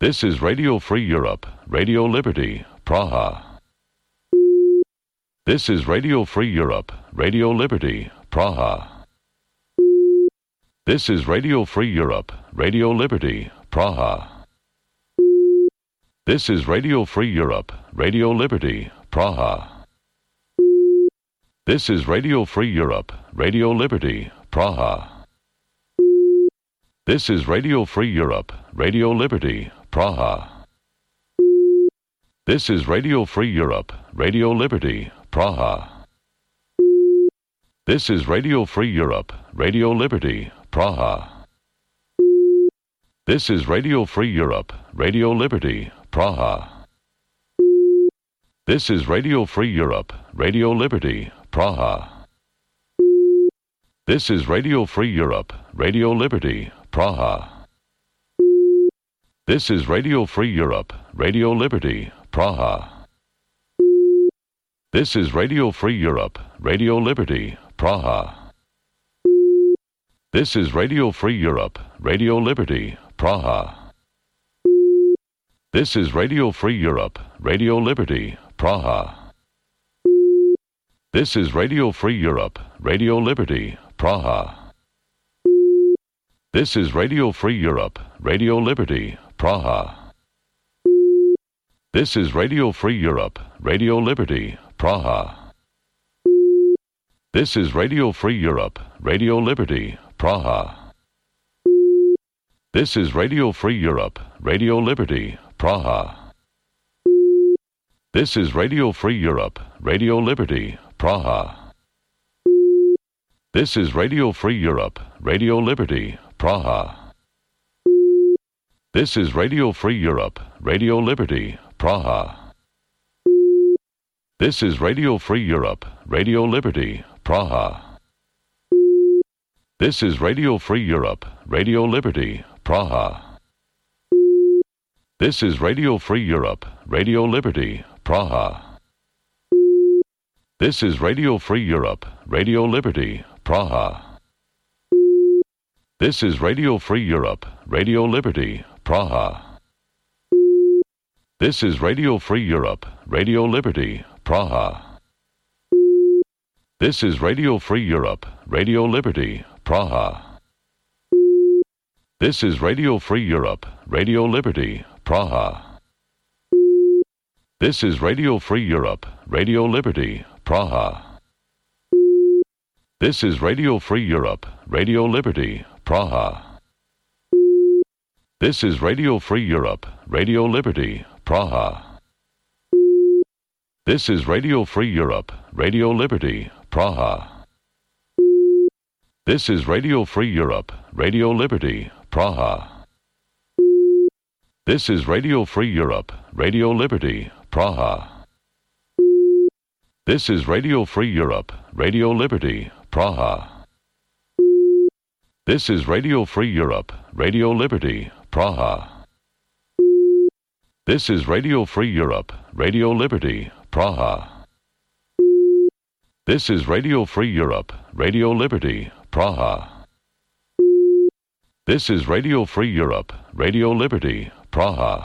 This is Radio Free Europe, Radio Liberty, Praha. This is Radio Free Europe, Radio Liberty, Praha. This is Radio Free Europe, Radio Liberty, Praha. This is Radio Free Europe, Radio Liberty, Praha. This is Radio Free Europe, Radio Liberty, Praha. This is Radio Free Europe, Radio Liberty, Praha. This is Radio Free Europe, Radio Liberty, Praha. This is Radio Free Europe, Radio Liberty, Praha. This is Radio Free Europe, Radio Liberty, Praha. This is Radio Free Europe, Radio Liberty, Praha. This is Radio Free Europe, Radio Liberty, Praha. This is Radio Free Europe, Radio Liberty, Praha. This is Radio Free Europe, Radio Liberty, Praha. This is Radio Free Europe, Radio Liberty, Praha. This is Radio Free Europe, Radio Liberty, Praha. This is Radio Free Europe, Radio Liberty, Praha. This is Radio Free Europe, Radio Liberty, Praha. This is Radio Free Europe, Radio Liberty, Praha. This is Radio Free Europe, Radio Liberty, Praha. This is Radio Free Europe, Radio Liberty, Praha. This is Radio Free Europe, Radio Liberty, Praha. This is Radio Free Europe, Radio Liberty, Praha. This is Radio Free Europe, Radio Liberty, Praha. This is Radio Free Europe, Radio Liberty, Praha. This is Radio Free Europe, Radio Liberty, Praha. This is Radio Free Europe, Radio Liberty, Praha. This is Radio Free Europe, Radio Liberty, Praha. This is Radio Free Europe, Radio Liberty, Praha. This is Radio Free Europe, Radio Liberty, Praha. This is Radio Free Europe, Radio Liberty, Praha. This is Radio Free Europe, Radio Liberty, Praha. This is Radio Free Europe, Radio Liberty, Praha. This is Radio Free Europe, Radio Liberty, Praha. This is Radio Free Europe, Radio Liberty, Praha. This is Radio Free Europe, Radio Liberty, Praha. This is Radio Free Europe, Radio Liberty, Praha. This is Radio Free Europe, Radio Liberty, Praha. This is Radio Free Europe, Radio Liberty, Praha. This is Radio Free Europe, Radio Liberty, Praha. This is Radio Free Europe, Radio Liberty, Praha. This is Radio Free Europe, Radio Liberty, Praha. This is Radio Free Europe, Radio Liberty, Praha.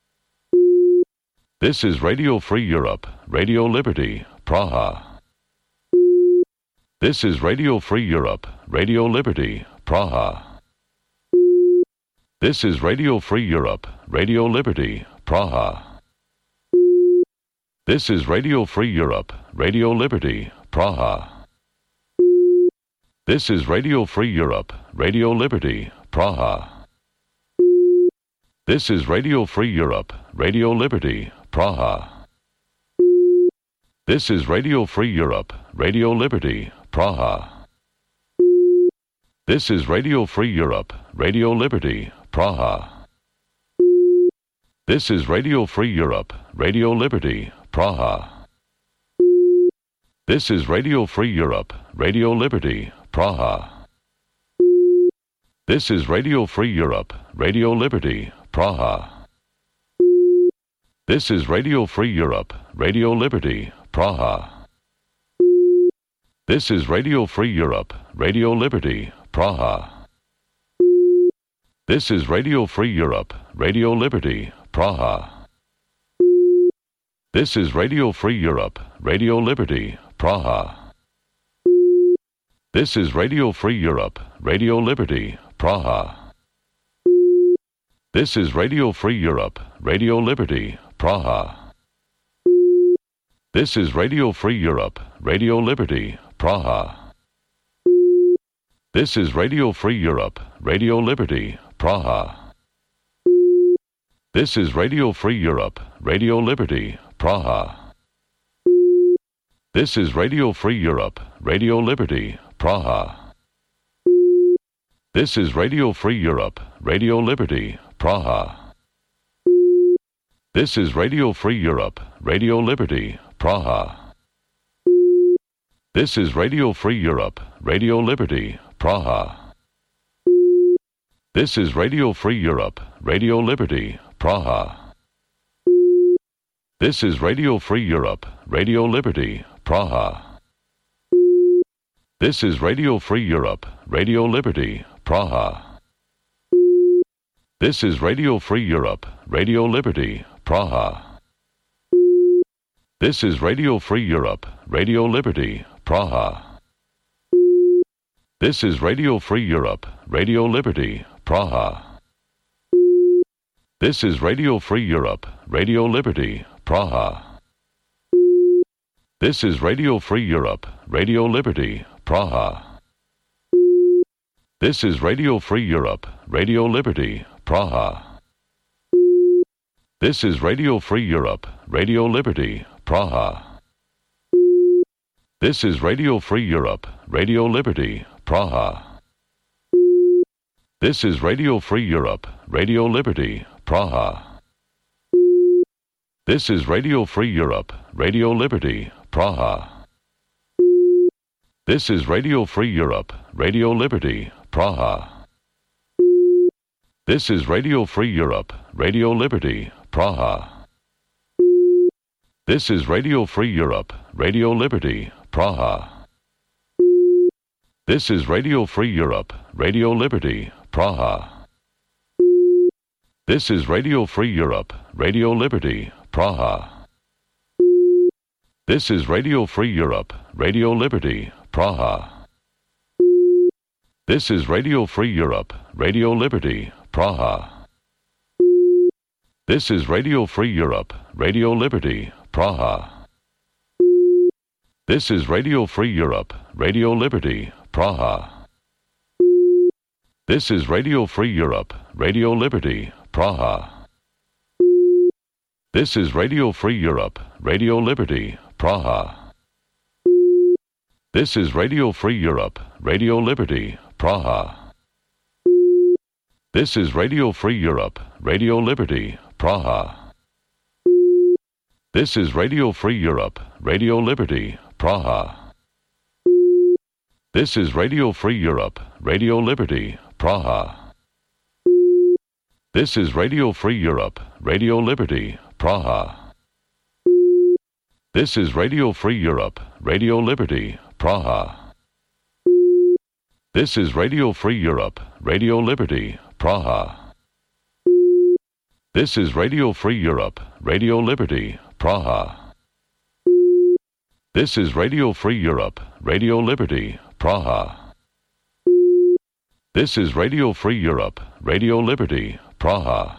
This is Radio Free Europe, Radio Liberty, Praha. This is Radio Free Europe, Radio Liberty, Praha. This is Radio Free Europe, Radio Liberty, Praha. This is Radio Free Europe, Radio Liberty, Praha. This is Radio Free Europe, Radio Liberty, Praha. This is Radio Free Europe, Radio Liberty, Praha. This is Radio Free Europe, Radio Liberty, Praha. This is Radio Free Europe, Radio Liberty, Praha. This is Radio Free Europe, Radio Liberty, Praha. This is Radio Free Europe, Radio Liberty, Praha. This is Radio Free Europe, Radio Liberty, Praha. This is Radio Free Europe, Radio Liberty, Praha. This is Radio Free Europe, Radio Liberty, Praha. This is Radio Free Europe, Radio Liberty, Praha. This is Radio Free Europe, Radio Liberty, Praha. This is Radio Free Europe, Radio Liberty, Praha. This is Radio Free Europe, Radio Liberty, Praha. This is Radio Free Europe, Radio Liberty, Praha. This is Radio Free Europe, Radio Liberty, Praha. This is Radio Free Europe, Radio Liberty, Praha. This is Radio Free Europe, Radio Liberty, Praha. This is Radio Free Europe, Radio Liberty, Praha. This is Radio Free Europe, Radio Liberty, Praha. This is Radio Free Europe, Radio Liberty, Praha. This is Radio Free Europe, Radio Liberty, Praha. This is Radio Free Europe, Radio Liberty, Praha. This is Radio Free Europe, Radio Liberty, Praha. This is Radio Free Europe, Radio Liberty, Praha. This is Radio Free Europe, Radio Liberty, Praha. This is Radio Free Europe, Radio Liberty, Praha. This is Radio Free Europe, Radio Liberty, Praha. This is Radio Free Europe, Radio Liberty, Praha. This is Radio Free Europe, Radio Liberty, Praha. This is Radio Free Europe, Radio Liberty, Praha. This is Radio Free Europe, Radio Liberty, Praha. This is Radio Free Europe, Radio Liberty, Praha. This is Radio Free Europe, Radio Liberty, Praha. This is Radio Free Europe, Radio Liberty, Praha. This is Radio Free Europe, Radio Liberty, Praha. This is Radio Free Europe, Radio Liberty, Praha. This is Radio Free Europe, Radio Liberty, Praha. This is Radio Free Europe, Radio Liberty, Praha. This is Radio Free Europe, Radio Liberty, Praha. This is Radio Free Europe, Radio Liberty, Praha. This is Radio Free Europe, Radio Liberty, Praha. This is Radio Free Europe, Radio Liberty, Praha. This is Radio Free Europe, Radio Liberty, Praha. This is Radio Free Europe, Radio Liberty, Praha. This is Radio Free Europe, Radio Liberty, Praha. This is Radio Free Europe, Radio Liberty, Praha. This is Radio Free Europe, Radio Liberty, Praha. This is Radio Free Europe, Radio Liberty, Praha. This is Radio Free Europe, Radio Liberty, Praha. This is Radio Free Europe, Radio Liberty, Praha. This is Radio Free Europe, Radio Liberty, Praha. This is Radio Free Europe, Radio Liberty, Praha. This is Radio Free Europe, Radio Liberty, Praha. This is Radio Free Europe, Radio Liberty, Praha.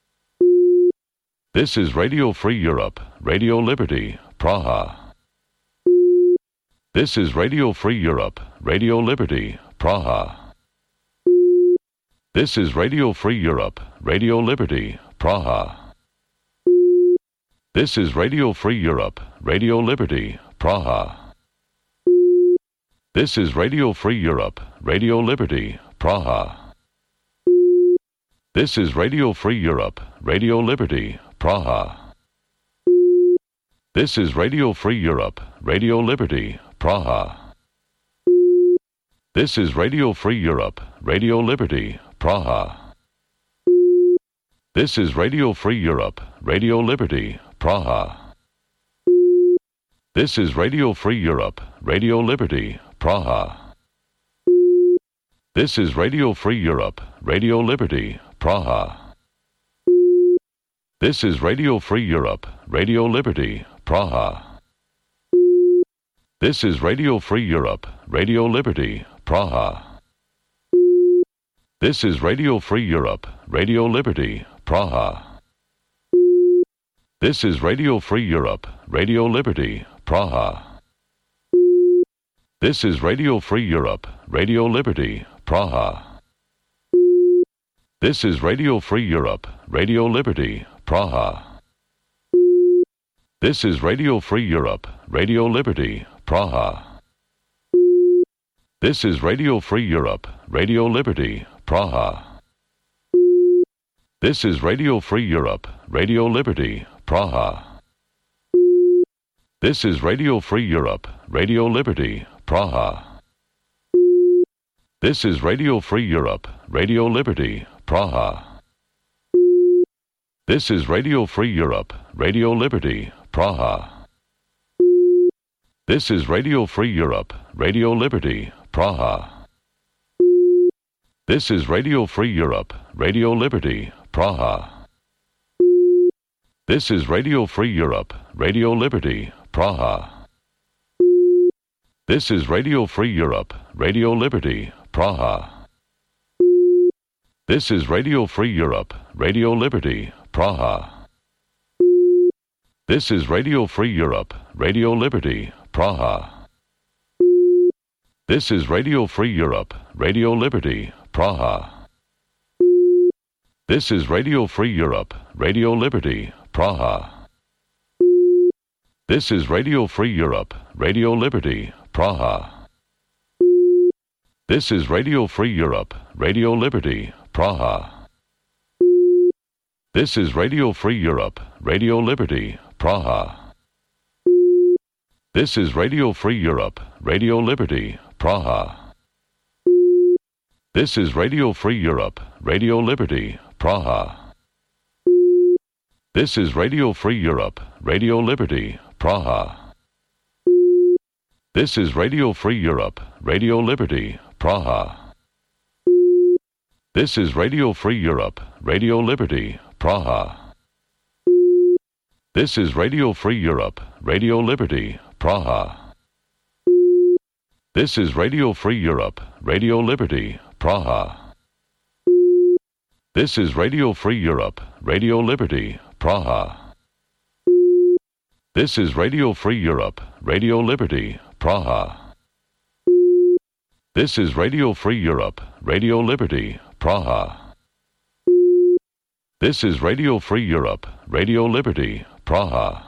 This is Radio Free Europe, Radio Liberty, Praha. This is Radio Free Europe, Radio Liberty, Praha. This is Radio Free Europe, Radio Liberty, Praha. This is Radio Free Europe, Radio Liberty, Praha. This is Radio Free Europe, Radio Liberty, Praha. This is Radio Free Europe, Radio Liberty, Praha. This is Radio Free Europe, Radio Liberty, Praha. This is Radio Free Europe, Radio Liberty, Praha. This is Radio Free Europe, Radio Liberty, Praha. This is Radio Free Europe, Radio Liberty, Praha. This is Radio Free Europe, Radio Liberty, Praha. This is Radio Free Europe, Radio Liberty, Praha. This is Radio Free Europe, Radio Liberty, Praha. This is Radio Free Europe, Radio Liberty, Praha. This is Radio Free Europe, Radio Liberty, Praha. This is Radio Free Europe, Radio Liberty, Praha. This is Radio Free Europe, Radio Liberty, Praha. This is Radio Free Europe, Radio Liberty, Praha. This is Radio Free Europe, Radio Liberty, Praha. This is Radio Free Europe, Radio Liberty, Praha. This is Radio Free Europe, Radio Liberty, Praha. This is Radio Free Europe, Radio Liberty, Praha. This is Radio Free Europe, Radio Liberty, Praha. This is Radio Free Europe, Radio Liberty, Praha. This is Radio Free Europe, Radio Liberty, Praha. This is Radio Free Europe, Radio Liberty, Praha. This is Radio Free Europe, Radio Liberty, Praha. This is Radio Free Europe, Radio Liberty, Praha. This is Radio Free Europe, Radio Liberty, Praha. This is Radio Free Europe, Radio Liberty, Praha. This is Radio Free Europe, Radio Liberty, Praha. This is Radio Free Europe, Radio Liberty, Praha. This is Radio Free Europe, Radio Liberty, Praha. This is Radio Free Europe, Radio Liberty, Praha. This is Radio Free Europe, Radio Liberty, Praha. This is Radio Free Europe, Radio Liberty, Praha. This is Radio Free Europe, Radio Liberty, Praha. This is Radio Free Europe, Radio Liberty, Praha. This is Radio Free Europe, Radio Liberty, Praha. This is Radio Free Europe, Radio Liberty, Praha. This is Radio Free Europe, Radio Liberty, Praha. This is Radio Free Europe, Radio Liberty, Praha. This is Radio Free Europe, Radio Liberty, Praha. This is Radio Free Europe, Radio Liberty, Praha. This is Radio Free Europe, Radio Liberty, Praha.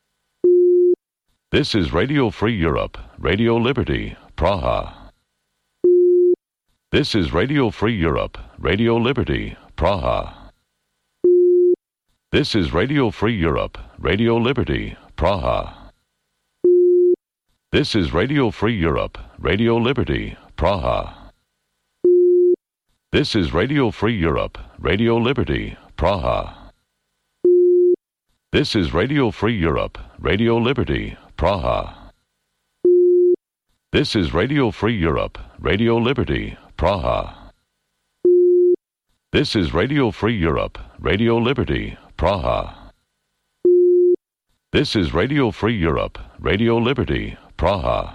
This is Radio Free Europe, Radio Liberty, Praha. This is Radio Free Europe, Radio Liberty, Praha. This is Radio Free Europe, Radio Liberty, Praha. This is Radio Free Europe, Radio Liberty, Praha. This is Radio Free Europe, Radio Liberty, Praha. This is Radio Free Europe, Radio Liberty, Praha. This is Radio Free Europe, Radio Liberty, Praha. This is Radio Free Europe, Radio Liberty, Praha. This is Radio Free Europe, Radio Liberty, Praha.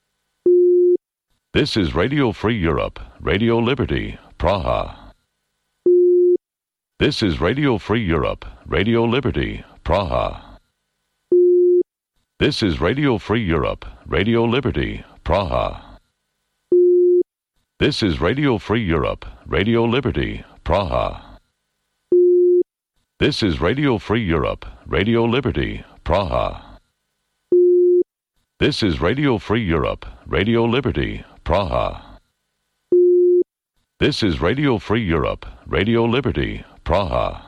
This is Radio Free Europe, Radio Liberty, Praha. This is Radio Free Europe, Radio Liberty, Praha. This is Radio Free Europe, Radio Liberty, Praha. This is Radio Free Europe, Radio Liberty, Praha. This is Radio Free Europe, Radio Liberty, Praha. This is Radio Free Europe, Radio Liberty, Praha. This is Radio Free Europe, Radio Liberty, Praha.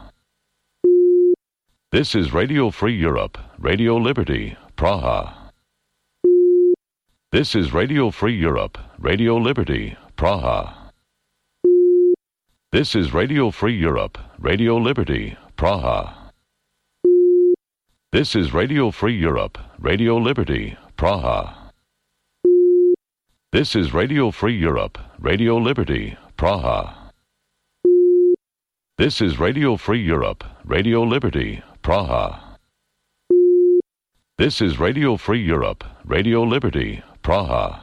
This is Radio Free Europe, Radio Liberty, Praha. This is Radio Free Europe, Radio Liberty, Praha. This is Radio Free Europe, Radio Liberty, Praha. This is Radio Free Europe, Radio Liberty, Praha. This is Radio Free Europe, Radio Liberty, Praha. This is Radio Free Europe, Radio Liberty, Praha. This is Radio Free Europe, Radio Liberty, Praha.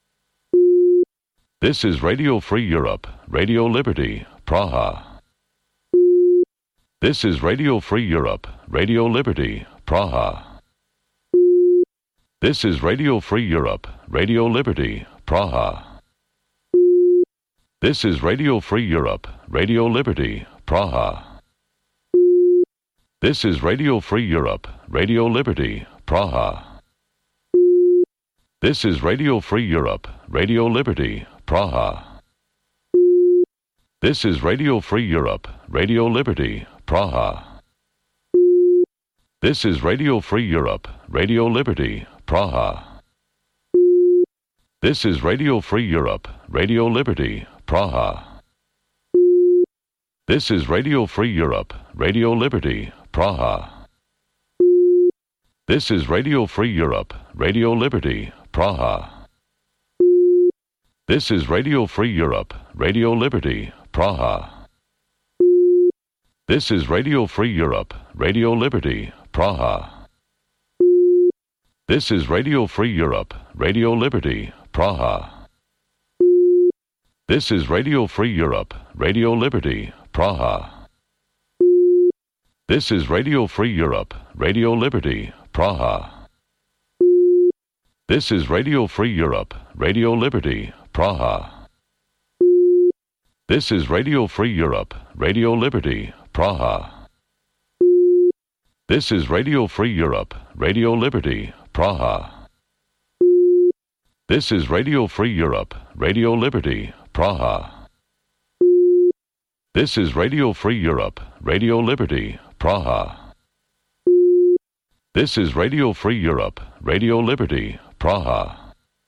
This is Radio Free Europe, Radio Liberty, Praha. This is Radio Free Europe, Radio Liberty, Praha. This is Radio Free Europe, Radio Liberty, Praha. This is Radio Free Europe, Radio Liberty, Praha. This is Radio Free Europe, Radio Liberty, Praha. This is Radio Free Europe, Radio Liberty, Praha. This is Radio Free Europe, Radio Liberty, Praha. This is Radio Free Europe, Radio Liberty, Praha. This is Radio Free Europe, Radio Liberty, Praha. This is Radio Free Europe, Radio Liberty, Praha. This is Radio Free Europe, Radio Liberty, Praha. This is Radio Free Europe, Radio Liberty, Praha. This is Radio Free Europe, Radio Liberty, Praha. This is Radio Free Europe, Radio Liberty, Praha. This is Radio Free Europe, Radio Liberty, Praha. This is Radio Free Europe, Radio Liberty, Praha. This is Radio Free Europe, Radio Liberty, Praha. This is Radio Free Europe, Radio Liberty, Praha. This is Radio Free Europe, Radio Liberty, Praha. This is Radio Free Europe, Radio Liberty, Praha. This is Radio Free Europe, Radio Liberty, Praha. This is Radio Free Europe, Radio Liberty, Praha.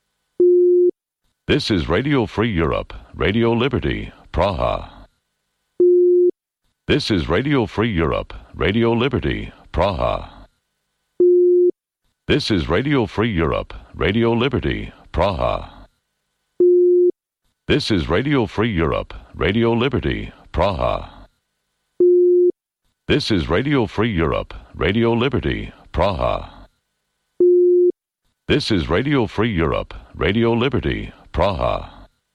This is Radio Free Europe, Radio Liberty, Praha. This is Radio Free Europe, Radio Liberty, Praha. This is Radio Free Europe, Radio Liberty, Praha. This is Radio Free Europe, Radio Liberty, Praha. This is Radio Free Europe, Radio Liberty, Praha. This is Radio Free Europe, Radio Liberty, Praha.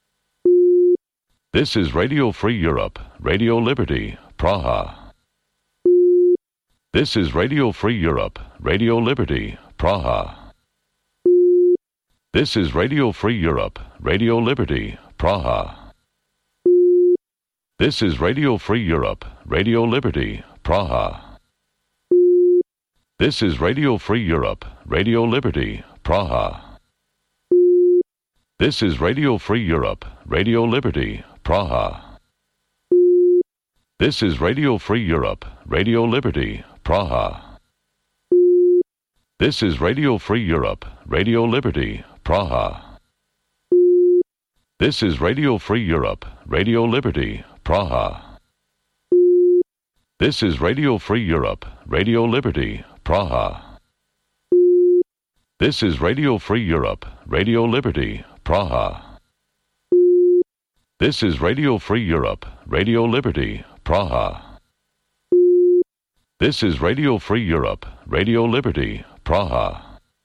This is Radio Free Europe, Radio Liberty, Praha. This is Radio Free Europe, Radio Liberty, Praha. This is Radio Free Europe, Radio Liberty, Praha. This is Radio Free Europe, Radio Liberty, Praha. This is Radio Free Europe, Radio Liberty, Praha. This is Radio Free Europe, Radio Liberty, Praha. This is Radio Free Europe, Radio Liberty, Praha. This is Radio Free Europe, Radio Liberty, Praha. This is Radio Free Europe, Radio Liberty, Praha. This is Radio Free Europe, Radio Liberty, Praha. This is Radio Free Europe, Radio Liberty, Praha. This is Radio Free Europe, Radio Liberty, Praha. This is Radio Free Europe, Radio Liberty, Praha.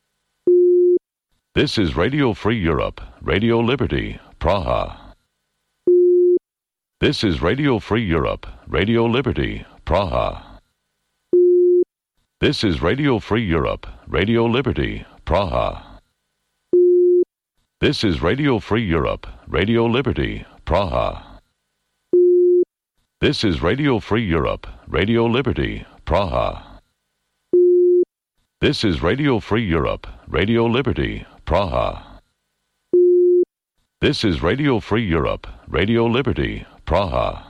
This is Radio Free Europe, Radio Liberty, Praha. This is Radio Free Europe, Radio Liberty, Praha. This is Radio Free Europe, Radio Liberty, Praha. This is Radio Free Europe, Radio Liberty, Praha. This is Radio Free Europe, Radio Liberty, Praha. This is Radio Free Europe, Radio Liberty, Praha. This is Radio Free Europe, Radio Liberty, Praha.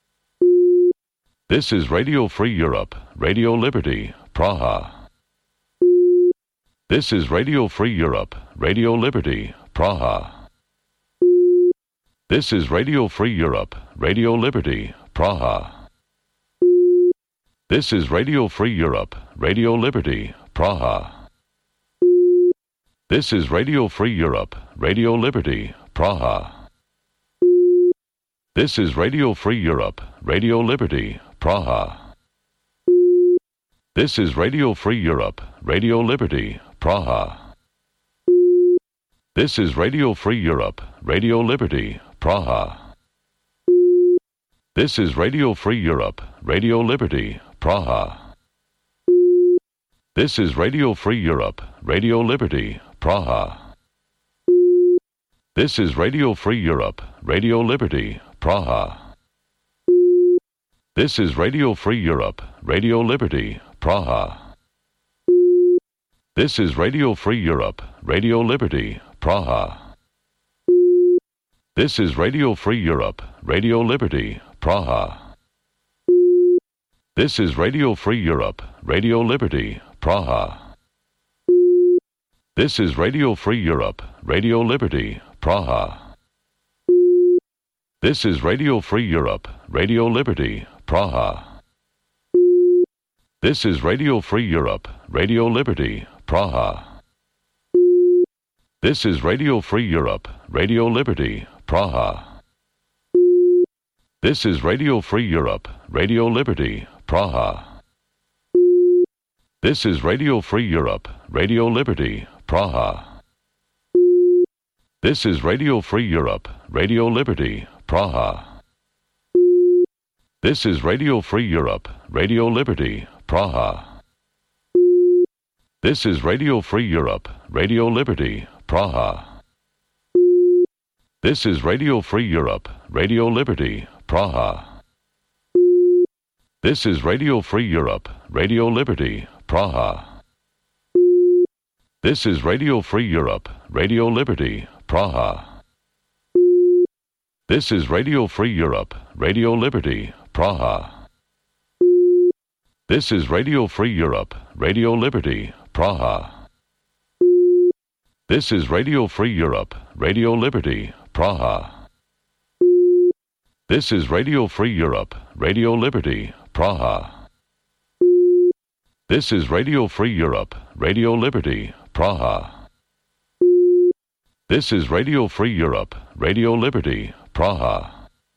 This is Radio Free Europe, Radio Liberty, Praha. This is Radio Free Europe, Radio Liberty, Praha. This is Radio Free Europe, Radio Liberty, Praha. This is Radio Free Europe, Radio Liberty, Praha. This is Radio Free Europe, Radio Liberty, Praha. This is Radio Free Europe, Radio Liberty, Praha. This is Radio Free Europe, Radio Liberty, Praha. This is Radio Free Europe, Radio Liberty, Praha. This is Radio Free Europe, Radio Liberty, Praha. This is Radio Free Europe, Radio Liberty, Praha. This is Radio Free Europe, Radio Liberty, Praha. This is Radio Free Europe, Radio Liberty, Praha. This is Radio Free Europe, Radio Liberty, Praha. This is Radio Free Europe, Radio Liberty, Praha. This is Radio Free Europe, Radio Liberty, Praha. This is Radio Free Europe, Radio Liberty, Praha. This is Radio Free Europe, Radio Liberty, Praha. This is Radio Free Europe, Radio Liberty, Praha. This is Radio Free Europe, Radio Liberty, Praha. This is Radio Free Europe, Radio Liberty, Praha. This is Radio Free Europe, Radio Liberty, Praha. This is Radio Free Europe, Radio Liberty, Praha. This is Radio Free Europe, Radio Liberty, Praha. This is Radio Free Europe, Radio Liberty, Praha. This is Radio Free Europe, Radio Liberty, Praha. This is Radio Free Europe, Radio Liberty, Praha. This is Radio Free Europe, Radio Liberty, Praha. This is Radio Free Europe, Radio Liberty, Praha. This is Radio Free Europe, Radio Liberty, Praha. This is Radio Free Europe, Radio Liberty, Praha. This is Radio Free Europe, Radio Liberty, Praha. This is Radio Free Europe, Radio Liberty, Praha. This is Radio Free Europe, Radio Liberty, Praha.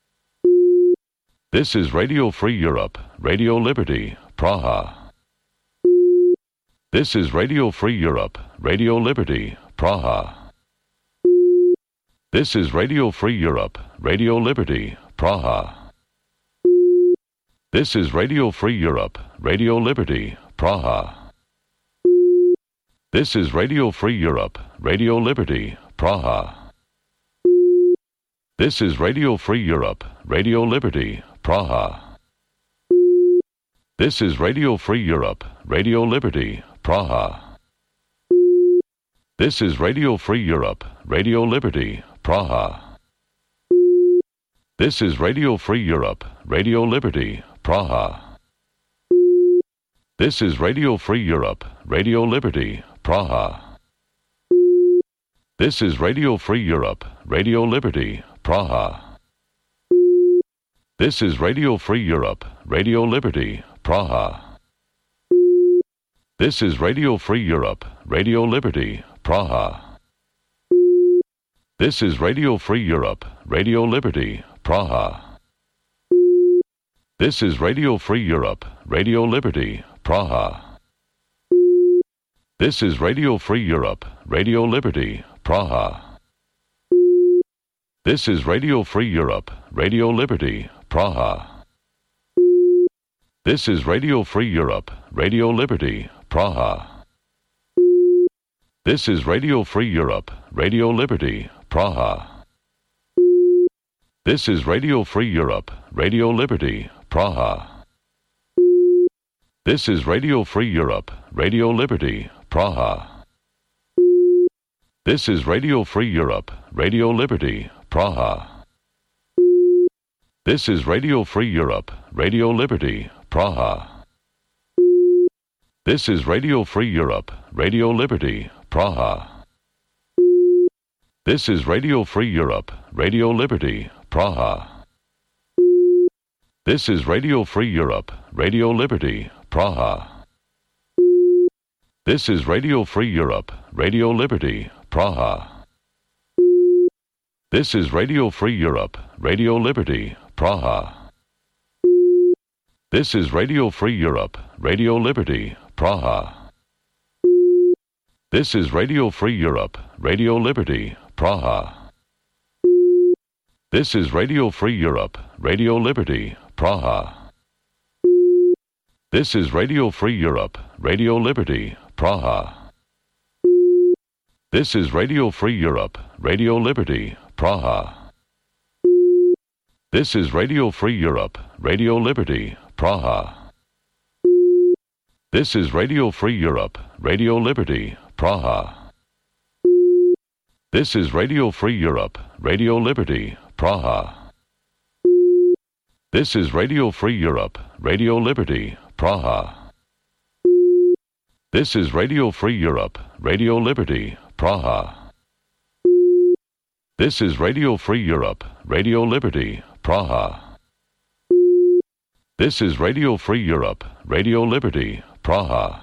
This is Radio Free Europe, Radio Liberty, Praha. This is Radio Free Europe, Radio Liberty, Praha. This is Radio Free Europe, Radio Liberty, Praha. This is Radio Free Europe, Radio Liberty, Praha. This is Radio Free Europe, Radio Liberty, Praha. This is Radio Free Europe, Radio Liberty, Praha. This is Radio Free Europe, Radio Liberty, Praha. This is Radio Free Europe, Radio Liberty, Praha. This is Radio Free Europe, Radio Liberty, Praha. This is Radio Free Europe, Radio Liberty, Praha. This is Radio Free Europe, Radio Liberty, Praha. This is Radio Free Europe, Radio Liberty, Praha. This is Radio Free Europe, Radio Liberty, Praha. This is Radio Free Europe, Radio Liberty, Praha. This is Radio Free Europe, Radio Liberty, Praha. This is Radio Free Europe, Radio Liberty, Praha. This is Radio Free Europe, Radio Liberty, Praha. This is Radio Free Europe, Radio Liberty, Praha. This is Radio Free Europe, Radio Liberty, Praha. This is Radio Free Europe, Radio Liberty, Praha. This is Radio Free Europe, Radio Liberty, Praha. This is Radio Free Europe, Radio Liberty, Praha. This is Radio Free Europe, Radio Liberty, Praha. This is Radio Free Europe, Radio Liberty, Praha. This is Radio Free Europe, Radio Liberty, Praha. This is Radio Free Europe, Radio Liberty, Praha. This is Radio Free Europe, Radio Liberty, Praha. This is Radio Free Europe, Radio Liberty, Praha. This is Radio Free Europe, Radio Liberty, Praha. This is Radio Free Europe, Radio Liberty, Praha. This is Radio Free Europe, Radio Liberty, Praha. This is Radio Free Europe, Radio Liberty, Praha. This is Radio Free Europe, Radio Liberty, Praha. This is Radio Free Europe, Radio Liberty, Praha. This is Radio Free Europe, Radio Liberty, Praha. This is Radio Free Europe, Radio Liberty, Praha. This is Radio Free Europe, Radio Liberty, Praha. This is Radio Free Europe, Radio Liberty, Praha. This is Radio Free Europe, Radio Liberty, Praha. This is Radio Free Europe, Radio Liberty, Praha.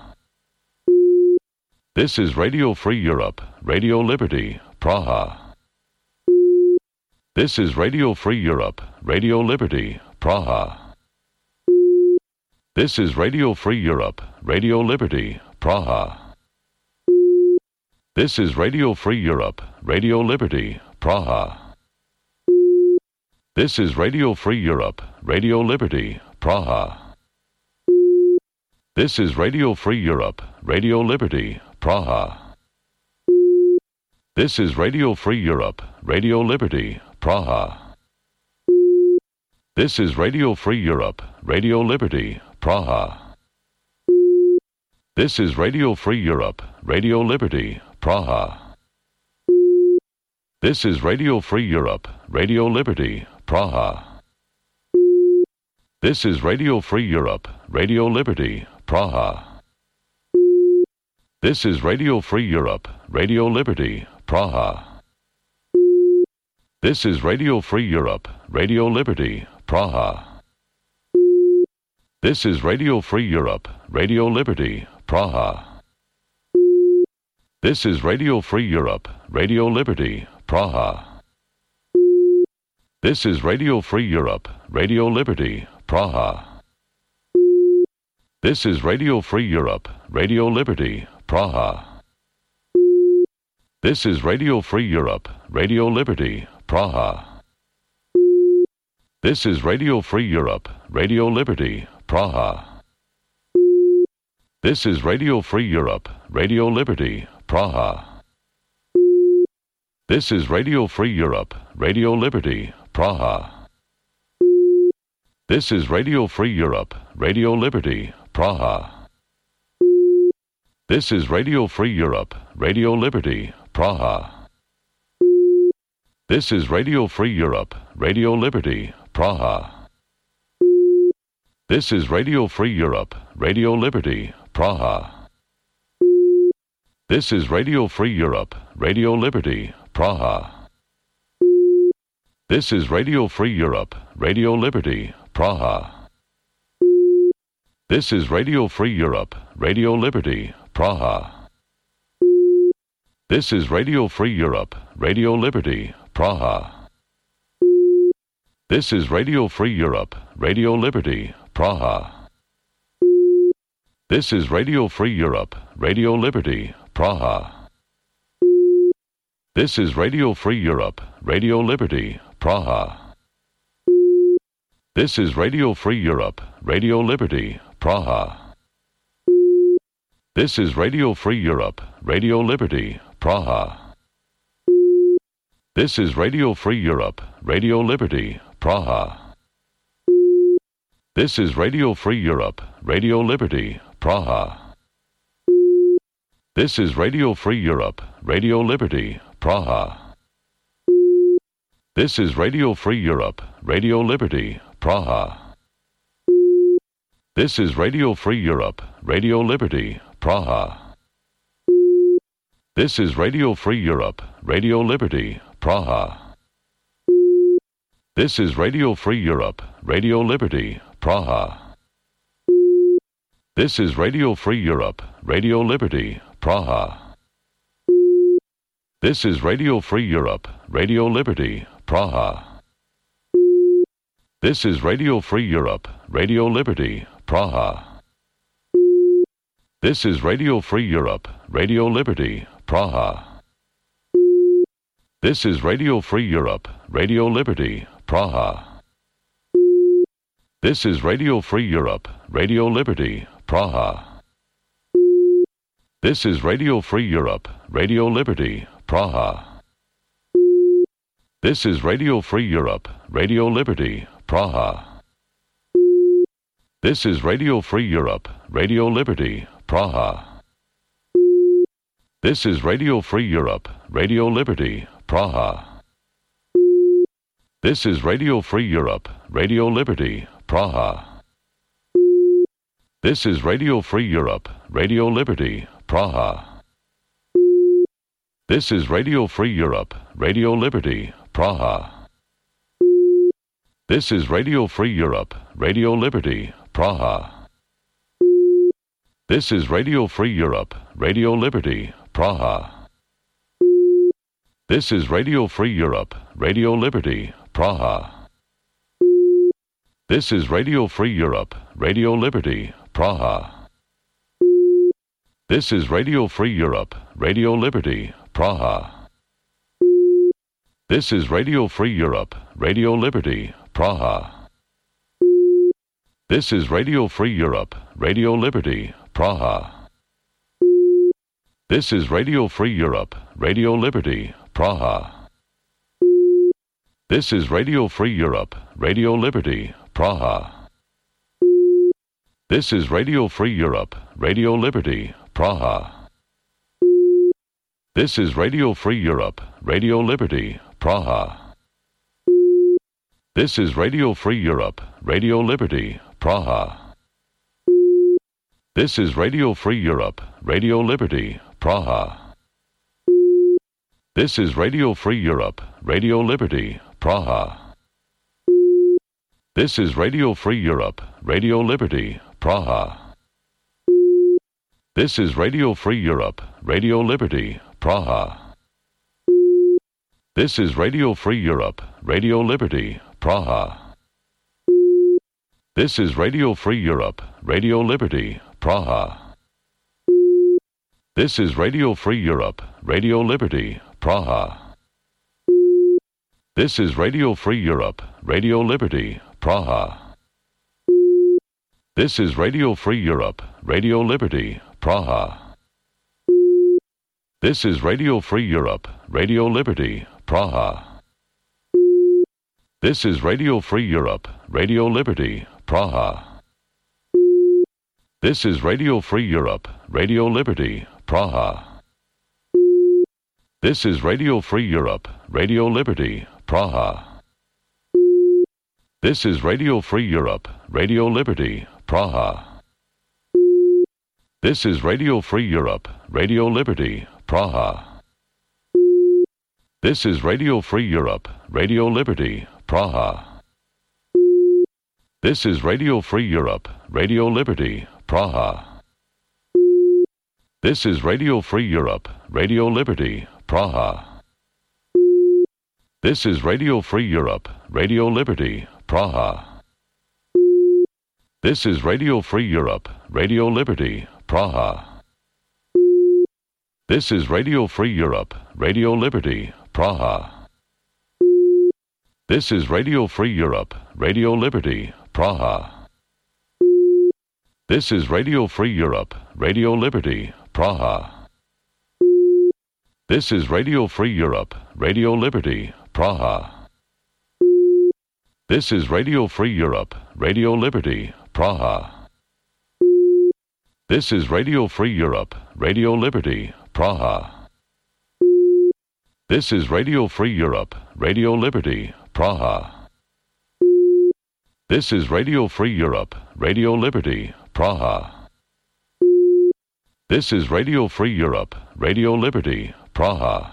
This is Radio Free Europe, Radio Liberty, Praha. This is Radio Free Europe, Radio Liberty, Praha. This is Radio Free Europe, Radio Liberty, Praha. This is Radio Free Europe, Radio Liberty, Praha. This is Radio Free Europe, Radio Liberty, Praha. This is Radio Free Europe, Radio Liberty, Praha. This is Radio Free Europe, Radio Liberty, Praha. This is Radio Free Europe, Radio Liberty, Praha. This is Radio Free Europe, Radio Liberty, Praha. This is Radio Free Europe, Radio Liberty, Praha. This is Radio Free Europe, Radio Liberty, Praha. This is Radio Free Europe, Radio Liberty, Praha. This is Radio Free Europe, Radio Liberty, Praha. This is Radio Free Europe, Radio Liberty, Praha. This is Radio Free Europe, Radio Liberty, Praha. This is Radio Free Europe, Radio Liberty, Praha. This is Radio Free Europe, Radio Liberty, Praha. This is Radio Free Europe, Radio Liberty, Praha. This is Radio Free Europe, Radio Liberty, Praha. This is Radio Free Europe, Radio Liberty, Praha. This is Radio Free Europe, Radio Liberty, Praha. This is Radio Free Europe, Radio Liberty, Praha. This is Radio Free Europe, Radio Liberty, Praha. This is Radio Free Europe, Radio Liberty, Praha. This is Radio Free Europe, Radio Liberty, Praha. This is Radio Free Europe, Radio Liberty, Praha. This is Radio Free Europe, Radio Liberty, Praha. This is Radio Free Europe, Radio Liberty, Praha. This is Radio Free Europe, Radio Liberty, Praha. This is Radio Free Europe, Radio Liberty, Praha. This is Radio Free Europe, Radio Liberty, Praha. This is Radio Free Europe, Radio Liberty, Praha. This is Radio Free Europe, Radio Liberty, Praha. This is Radio Free Europe, Radio Liberty, Praha. This is Radio Free Europe, Radio Liberty, Praha. This is Radio Free Europe, Radio Liberty, Praha. This is Radio Free Europe, Radio Liberty, Praha. This is Radio Free Europe, Radio Liberty, Praha. This is Radio Free Europe, Radio Liberty, Praha. This is Radio Free Europe, Radio Liberty, Praha. This is Radio Free Europe, Radio Liberty, Praha. This is Radio Free Europe, Radio Liberty, Praha. This is Radio Free Europe, Radio Liberty, Praha. This is Radio Free Europe, Radio Liberty, Praha. This is Radio Free Europe, Radio Liberty, Praha. This is Radio Free Europe, Radio Liberty, Praha. This is Radio Free Europe, Radio Liberty, Praha. This is Radio Free Europe, Radio Liberty, Praha. This is Radio Free Europe, Radio Liberty, Praha. This is Radio Free Europe, Radio Liberty, Praha. This is Radio Free Europe, Radio Liberty, Praha. This is Radio Free Europe, Radio Liberty, Praha. This is Radio Free Europe, Radio Liberty, Praha. This is Radio Free Europe, Radio Liberty, Praha. This is Radio Free Europe, Radio Liberty, Praha. This is Radio Free Europe, Radio Liberty, Praha. This is Radio Free Europe, Radio Liberty, Praha. This is Radio Free Europe, Radio Liberty, Praha. This is Radio Free Europe, Radio Liberty, Praha. This is Radio Free Europe, Radio Liberty, Praha. This is Radio Free Europe, Radio Liberty, Praha. This is Radio Free Europe, Radio Liberty, Praha. This is Radio Free Europe, Radio Liberty, Praha. This is Radio Free Europe, Radio Liberty, Praha. This is Radio Free Europe, Radio Liberty, Praha. This is Radio Free Europe, Radio Liberty, Praha. This is Radio Free Europe, Radio Liberty, Praha. This is Radio Free Europe, Radio Liberty, Praha. This is Radio Free Europe, Radio Liberty, Praha. This is Radio Free Europe, Radio Liberty, Praha. This is Radio Free Europe, Radio Liberty, Praha. This is Radio Free Europe, Radio Liberty, Praha. This is Radio Free Europe, Radio Liberty, Praha. This is Radio Free Europe, Radio Liberty, Praha. This is Radio Free Europe, Radio Liberty, Praha. This is Radio Free Europe, Radio Liberty, Praha. This is Radio Free Europe, Radio Liberty, Praha. This is Radio Free Europe, Radio Liberty, Praha. This is Radio Free Europe, Radio Liberty, Praha. This is Radio Free Europe, Radio Liberty, Praha. This is Radio Free Europe, Radio Liberty, Praha. This is Radio Free Europe, Radio Liberty, Praha. This is Radio Free Europe, Radio Liberty, Praha. This is Radio Free Europe, Radio Liberty, Praha. This is Radio Free Europe, Radio Liberty, Praha. This is Radio Free Europe, Radio Liberty, Praha. This is Radio Free Europe, Radio Liberty, Praha. This is Radio Free Europe, Radio Liberty, Praha. This is Radio Free Europe, Radio Liberty, Praha. This is Radio Free Europe, Radio Liberty, Praha. This is Radio Free Europe, Radio Liberty, Praha. This is Radio Free Europe, Radio Liberty, Praha. This is Radio Free Europe, Radio Liberty, Praha. This is Radio Free Europe, Radio Liberty, Praha. This is Radio Free Europe, Radio Liberty, Praha.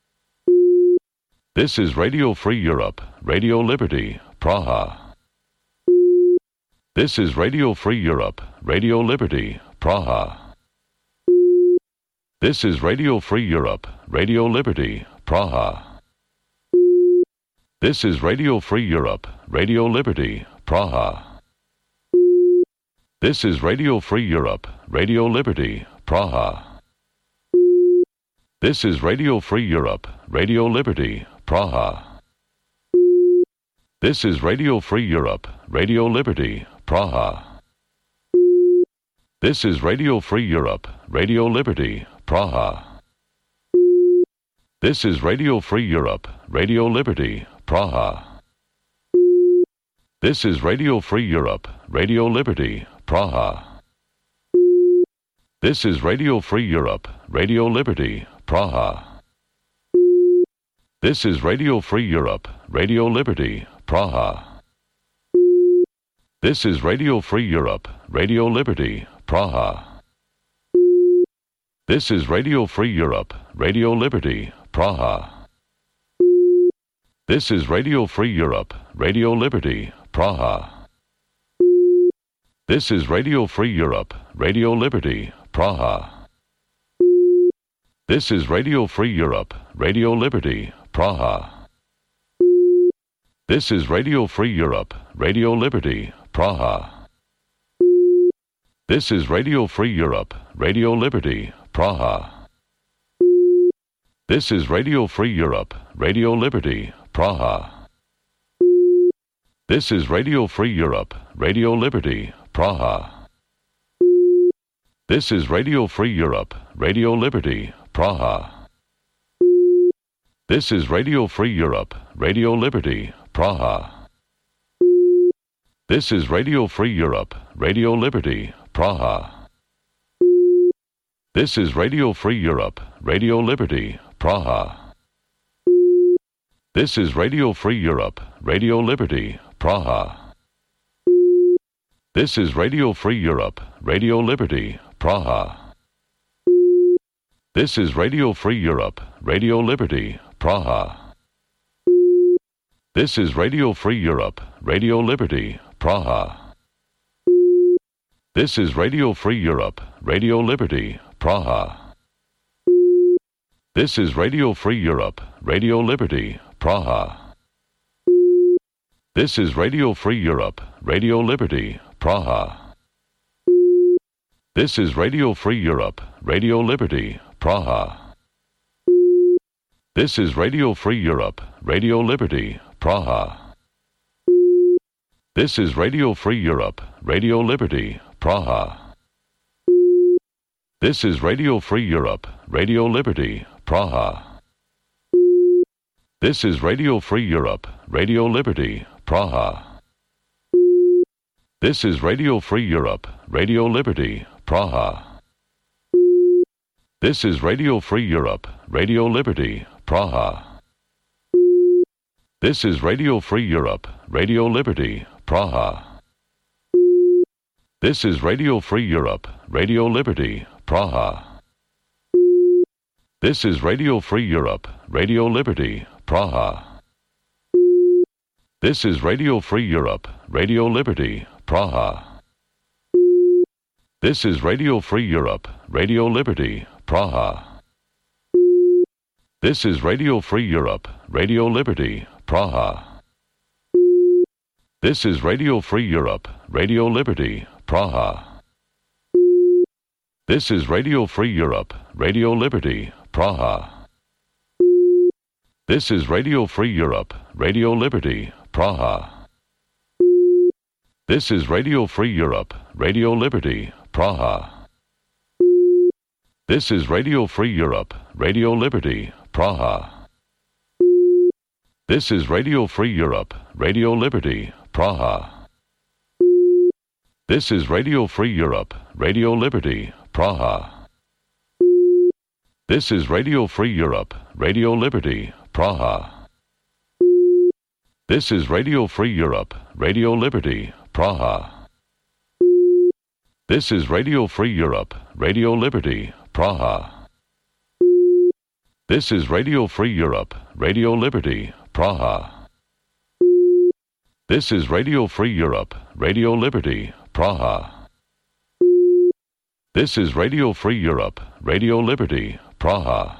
This is Radio Free Europe, Radio Liberty, Praha. This is Radio Free Europe, Radio Liberty, Praha. This is Radio Free Europe, Radio Liberty, Praha. This is Radio Free Europe, Radio Liberty, Praha. This is Radio Free Europe, Radio Liberty, Praha. This is Radio Free Europe, Radio Liberty, Praha. This is Radio Free Europe, Radio Liberty, Praha. This is Radio Free Europe, Radio Liberty, Praha. This is Radio Free Europe, Radio Liberty, Praha. This is Radio Free Europe, Radio Liberty, Praha. This is Radio Free Europe, Radio Liberty, Praha. This is Radio Free Europe, Radio Liberty, Praha. This is Radio Free Europe, Radio Liberty, Praha. This is Radio Free Europe, Radio Liberty, Praha. This is Radio Free Europe, Radio Liberty, Praha. This is Radio Free Europe, Radio Liberty, Praha. This is Radio Free Europe, Radio Liberty, Praha. This is Radio Free Europe, Radio Liberty, Praha. This is Radio Free Europe, Radio Liberty, Praha. This is Radio Free Europe, Radio Liberty, Praha. This is Radio Free Europe, Radio Liberty, Praha. This is Radio Free Europe, Radio Liberty, Praha. This is Radio Free Europe, Radio Liberty, Praha. This is Radio Free Europe, Radio Liberty, Praha. This is Radio Free Europe, Radio Liberty, Praha. This is Radio Free Europe, Radio Liberty, Praha. This is Radio Free Europe, Radio Liberty, Praha. This is Radio Free Europe, Radio Liberty, Praha. This is Radio Free Europe, Radio Liberty, Praha. This is Radio Free Europe, Radio Liberty, Praha. This is Radio Free Europe, Radio Liberty, Praha. This is Radio Free Europe, Radio Liberty, Praha. This is Radio Free Europe, Radio Liberty, Praha. This is Radio Free Europe, Radio Liberty, Praha. This is Radio Free Europe, Radio Liberty, Praha. This is Radio Free Europe, Radio Liberty, Praha. This is Radio Free Europe, Radio Liberty, Praha. This is Radio Free Europe, Radio Liberty, Praha. This is Radio Free Europe, Radio Liberty, Praha. This is Radio Free Europe, Radio Liberty, Praha. This is Radio Free Europe, Radio Liberty, Praha. This is Radio Free Europe, Radio Liberty, Praha. This is Radio Free Europe, Radio Liberty, Praha. This is Radio Free Europe, Radio Liberty, Praha. This is Radio Free Europe, Radio Liberty, Praha. This is Radio Free Europe, Radio Liberty, Praha. This is Radio Free Europe, Radio Liberty, Praha. This is Radio Free Europe, Radio Liberty, Praha. This is Radio Free Europe, Radio Liberty, Praha. This is Radio Free Europe, Radio Liberty, Praha. This is Radio Free Europe, Radio Liberty, Praha. This is Radio Free Europe, Radio Liberty, Praha. This is Radio Free Europe, Radio Liberty, Praha. This is Radio Free Europe, Radio Liberty, Praha. This is Radio Free Europe, Radio Liberty, Praha. This is Radio Free Europe, Radio Liberty, Praha. This is Radio Free Europe, Radio Liberty, Praha. This is Radio Free Europe, Radio Liberty, Praha.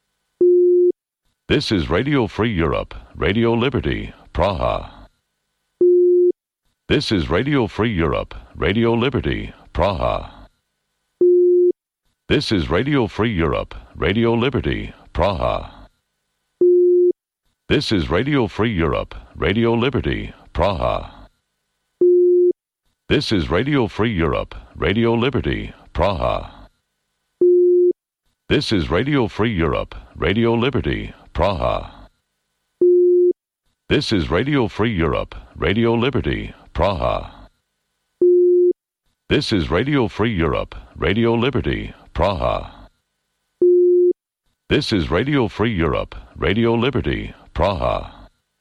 This is Radio Free Europe, Radio Liberty, Praha. This is Radio Free Europe, Radio Liberty, Praha. This is Radio Free Europe, Radio Liberty, Praha. This is Radio Free Europe, Radio Liberty, Praha. This is Radio Free Europe, Radio Liberty, Praha. This is Radio Free Europe, Radio Liberty, Praha. This is Radio Free Europe, Radio Liberty, Praha. This is Radio Free Europe, Radio Liberty, Praha. This is Radio Free Europe, Radio Liberty, Praha.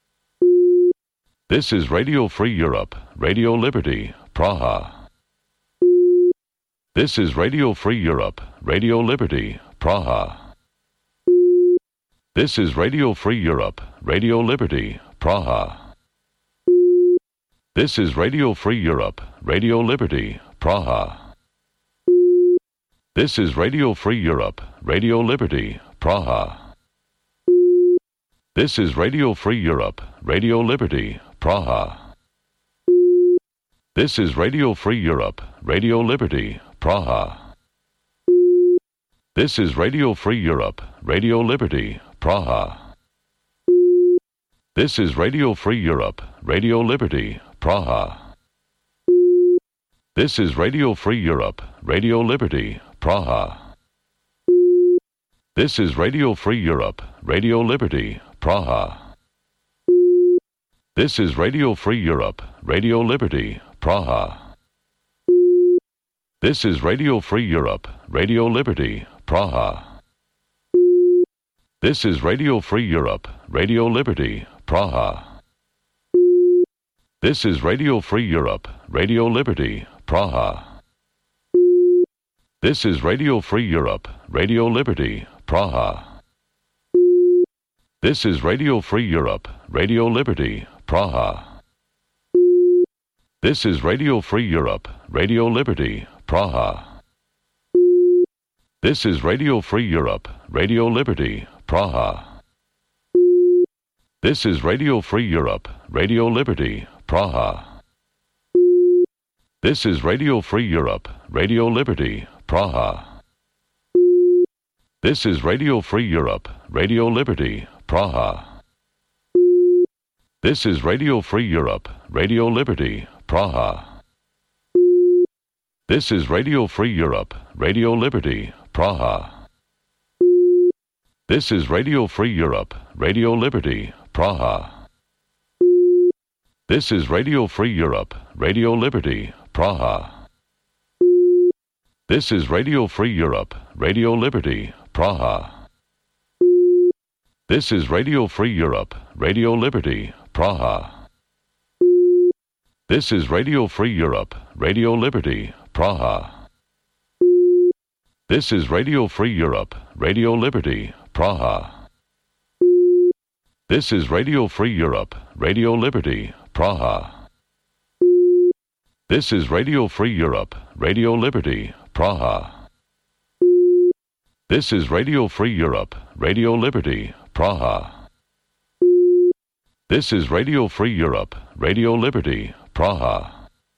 This is Radio Free Europe, Radio Liberty, Praha. This is Radio Free Europe, Radio Liberty, Praha. This is Radio Free Europe, Radio Liberty, Praha. This is Radio Free Europe, Radio Liberty, Praha. This is Radio Free Europe, Radio Liberty, Praha. This is Radio Free Europe, Radio Liberty, Praha. This is Radio Free Europe, Radio Liberty, Praha. This is Radio Free Europe, Radio Liberty, Praha. This is Radio Free Europe, Radio Liberty, Praha. This is Radio Free Europe, Radio Liberty, Praha. This is Radio Free Europe, Radio Liberty, Praha. This is Radio Free Europe, Radio Liberty, Praha. This is Radio Free Europe, Radio Liberty, Praha. This is Radio Free Europe, Radio Liberty, Praha. This is Radio Free Europe, Radio Liberty, Praha. This is Radio Free Europe, Radio Liberty, Praha. This is Radio Free Europe, Radio Liberty, Praha. This is Radio Free Europe, Radio Liberty, Praha. This is Radio Free Europe, Radio Liberty, Praha. This is Radio Free Europe, Radio Liberty, Praha. This is Radio Free Europe, Radio Liberty, Praha. This is Radio Free Europe, Radio Liberty, Praha. This is Radio Free Europe, Radio Liberty, Praha. This is Radio Free Europe, Radio Liberty, Praha. This is Radio Free Europe, Radio Liberty, Praha. This is Radio Free Europe, Radio Liberty, Praha. This is Radio Free Europe, Radio Liberty, Praha. This is Radio Free Europe, Radio Liberty, Praha. This is Radio Free Europe, Radio Liberty, Praha. This is Radio Free Europe, Radio Liberty, Praha. This is Radio Free Europe, Radio Liberty, Praha. This is Radio Free Europe, Radio Liberty, Praha. This is Radio Free Europe, Radio Liberty, Praha. This is Radio Free Europe, Radio Liberty, Praha.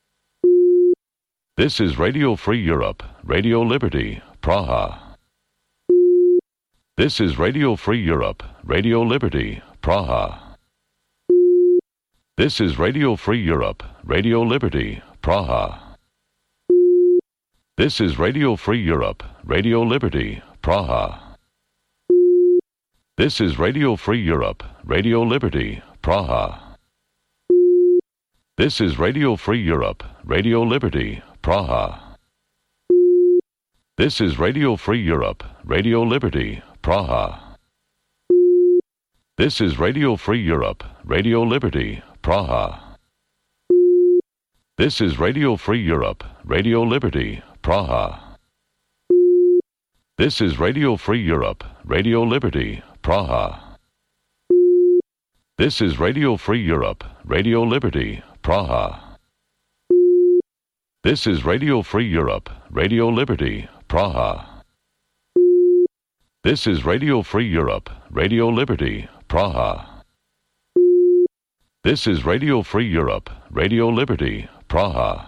This is Radio Free Europe, Radio Liberty, Praha. This is Radio Free Europe, Radio Liberty, Praha. This is Radio Free Europe, Radio Liberty, Praha. This is Radio Free Europe, Radio Liberty, Praha. This is Radio Free Europe, Radio Liberty, Praha. This is Radio Free Europe, Radio Liberty, Praha. This is Radio Free Europe, Radio Liberty, Praha. This is Radio Free Europe, Radio Liberty, Praha. This is Radio Free Europe, Radio Liberty, Praha. This is Radio Free Europe, Radio Liberty, Praha. This is Radio Free Europe, Radio Liberty, Praha. This is Radio Free Europe, Radio Liberty, Praha. This is Radio Free Europe, Radio Liberty, Praha. This is Radio Free Europe, Radio Liberty, Praha.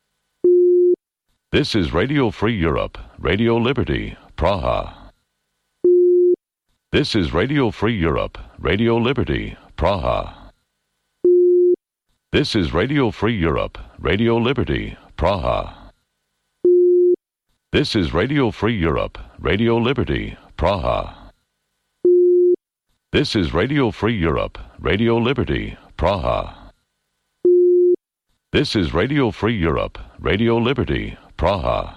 This is Radio Free Europe, Radio Liberty, Praha. This is Radio Free Europe, Radio Liberty, Praha. This is Radio Free Europe, Radio Liberty, Praha. This is Radio Free Europe, Radio Liberty, Praha. This is Radio Free Europe, Radio Liberty, Praha. This is Radio Free Europe, Radio Liberty, Praha.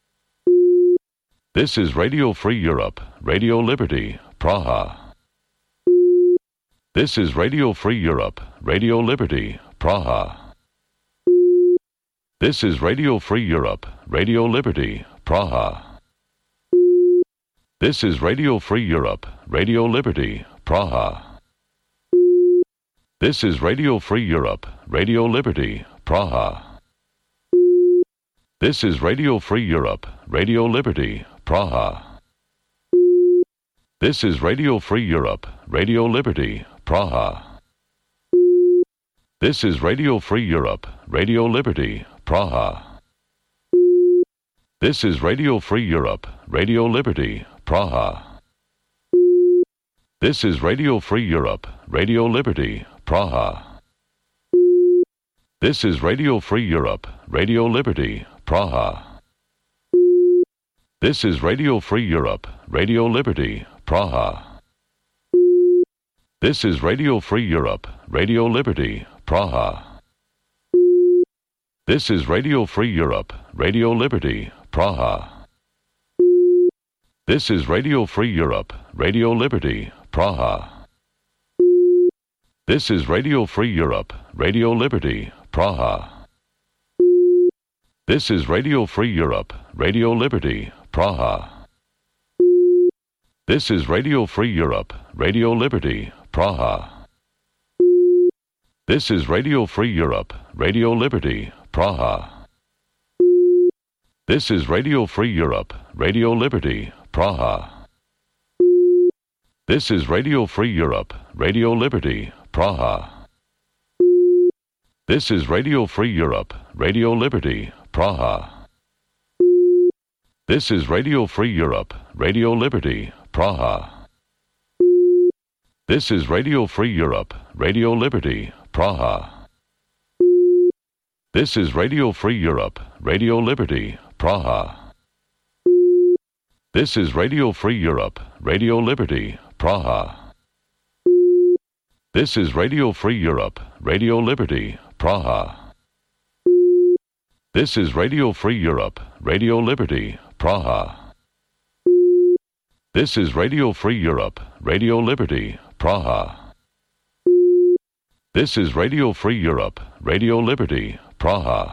This is Radio Free Europe, Radio Liberty, Praha. This is Radio Free Europe, Radio Liberty, Praha. This is Radio Free Europe, Radio Liberty, Praha. This is Radio Free Europe, Radio Liberty, Praha. This is Radio Free Europe, Radio Liberty, Praha. This is Radio Free Europe, Radio Liberty, Praha. This is Radio Free Europe, Radio Liberty, Praha. This is Radio Free Europe, Radio Liberty, Praha. This is Radio Free Europe, Radio Liberty, Praha. This is Radio Free Europe, Radio Liberty, Praha. This is Radio Free Europe, Radio Liberty, Praha. This is Radio Free Europe, Radio Liberty, Praha. This is Radio Free Europe, Radio Liberty, Praha. This is Radio Free Europe, Radio Liberty, Praha. This is Radio Free Europe, Radio Liberty, Praha. This is Radio Free Europe, Radio Liberty, Praha. This is Radio Free Europe, Radio Liberty, Praha. This is Radio Free Europe, Radio Liberty, Praha. This is Radio Free Europe, Radio Liberty, Praha. This is Radio Free Europe, Radio Liberty, Praha. This is Radio Free Europe, Radio Liberty, Praha. This is Radio Free Europe, Radio Liberty, Praha. This is Radio Free Europe, Radio Liberty, Praha. This is Radio Free Europe, Radio Liberty, Praha. This is Radio Free Europe, Radio Liberty, Praha. This is Radio Free Europe, Radio Liberty, Praha. This is Radio Free Europe, Radio Liberty, Praha. This is Radio Free Europe, Radio Liberty, Praha. This is Radio Free Europe, Radio Liberty, Praha. This is Radio Free Europe, Radio Liberty, Praha.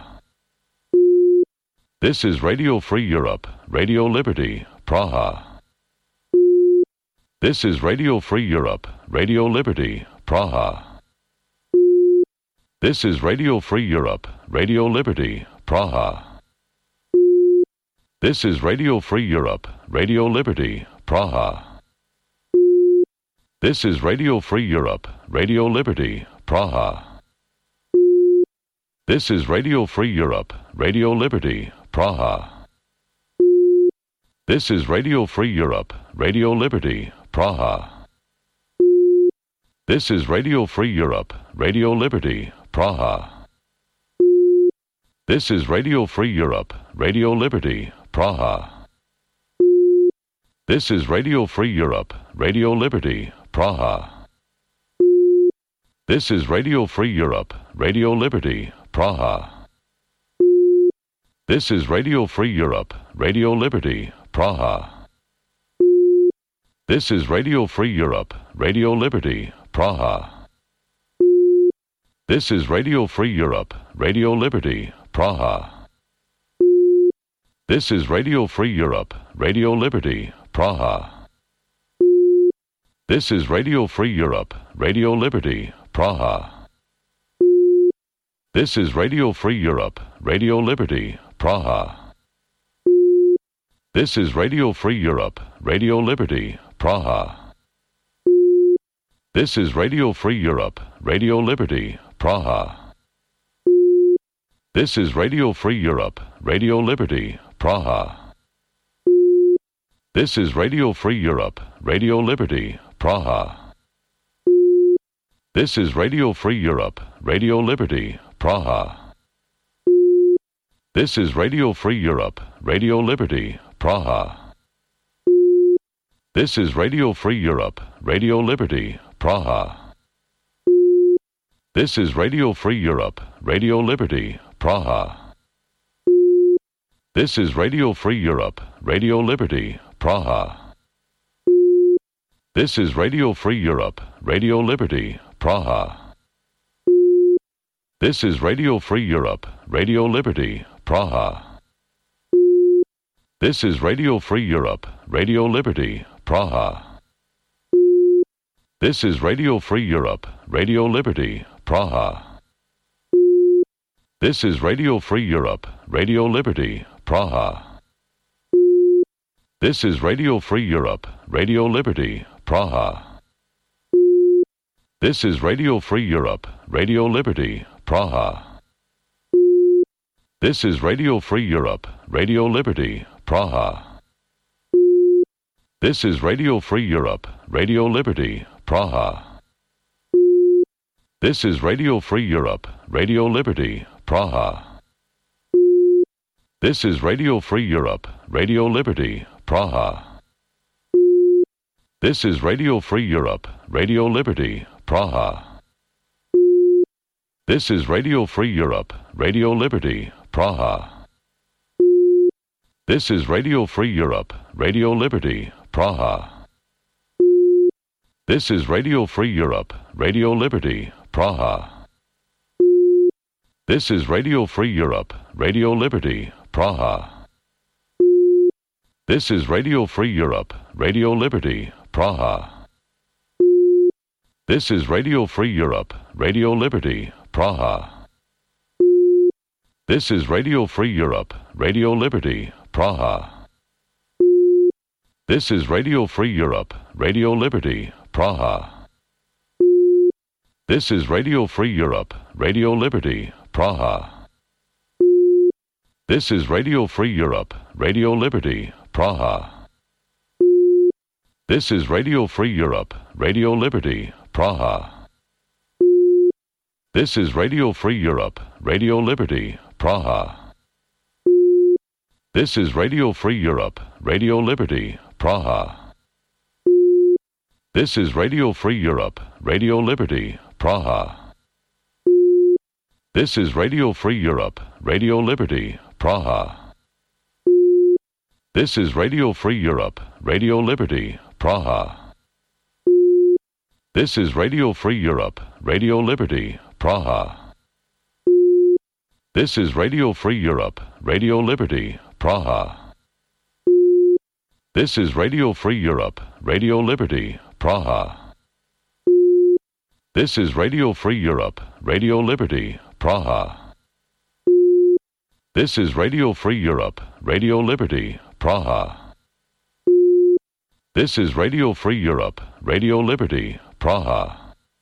This is Radio Free Europe, Radio Liberty, Praha. This is Radio Free Europe, Radio Liberty, Praha. This is Radio Free Europe, Radio Liberty, Praha. This is Radio Free Europe, Radio Liberty, Praha. This is Radio Free Europe, Radio Liberty, Praha. This is Radio Free Europe, Radio Liberty, Praha. This is Radio Free Europe, Radio Liberty, Praha. This is Radio Free Europe, Radio Liberty, Praha. This is Radio Free Europe, Radio Liberty, Praha. This is Radio Free Europe, Radio Liberty, Praha. This is Radio Free Europe, Radio Liberty, Praha. This is Radio Free Europe, Radio Liberty, Praha. This is Radio Free Europe, Radio Liberty, Praha. This is Radio Free Europe, Radio Liberty, Praha. This is Radio Free Europe, Radio Liberty, Praha. This is Radio Free Europe, Radio Liberty, Praha. This is Radio Free Europe, Radio Liberty, Praha. This is Radio Free Europe, Radio Liberty, Praha. This is Radio Free Europe, Radio Liberty, Praha. This is Radio Free Europe, Radio Liberty, Praha. This is Radio Free Europe, Radio Liberty, Praha. This is Radio Free Europe, Radio Liberty, Praha. This is Radio Free Europe, Radio Liberty, Praha. This is Radio Free Europe, Radio Liberty, Praha. This is Radio Free Europe, Radio Liberty, Praha. This is Radio Free Europe, Radio Liberty, Praha. This is Radio Free Europe, Radio Liberty, Praha. This is Radio Free Europe, Radio Liberty, Praha. This is Radio Free Europe, Radio Liberty, Praha. This is Radio Free Europe, Radio Liberty, Praha. This is Radio Free Europe, Radio Liberty, Praha. This is Radio Free Europe, Radio Liberty, Praha. This is Radio Free Europe, Radio Liberty, Praha. This is Radio Free Europe, Radio Liberty, Praha. This is Radio Free Europe, Radio Liberty, Praha. This is Radio Free Europe, Radio Liberty, Praha. This is Radio Free Europe, Radio Liberty, Praha. This is Radio Free Europe, Radio Liberty, Praha. This is Radio Free Europe, Radio Liberty, Praha. This is Radio Free Europe, Radio Liberty, Praha. This is Radio Free Europe, Radio Liberty, Praha. This is Radio Free Europe, Radio Liberty, Praha. This is Radio Free Europe, Radio Liberty, Praha. This is Radio Free Europe, Radio Liberty, Praha. This is Radio Free Europe, Radio Liberty, Praha. This is Radio Free Europe, Radio Liberty, Praha. This is Radio Free Europe, Radio Liberty, Praha. This is Radio Free Europe, Radio Liberty, Praha. This is Radio Free Europe, Radio Liberty, Praha. This is Radio Free Europe, Radio Liberty, Praha. This is Radio Free Europe, Radio Liberty, Praha. This is Radio Free Europe, Radio Liberty, Praha. This is Radio Free Europe, Radio Liberty, Praha. This is Radio Free Europe, Radio Liberty, Praha. This is Radio Free Europe, Radio Liberty, Praha. This is Radio Free Europe, Radio Liberty, Praha. This is Radio Free Europe, Radio Liberty, Praha. This is Radio Free Europe, Radio Liberty, Praha. This is Radio Free Europe, Radio Liberty, Praha. This is Radio Free Europe, Radio Liberty, Praha.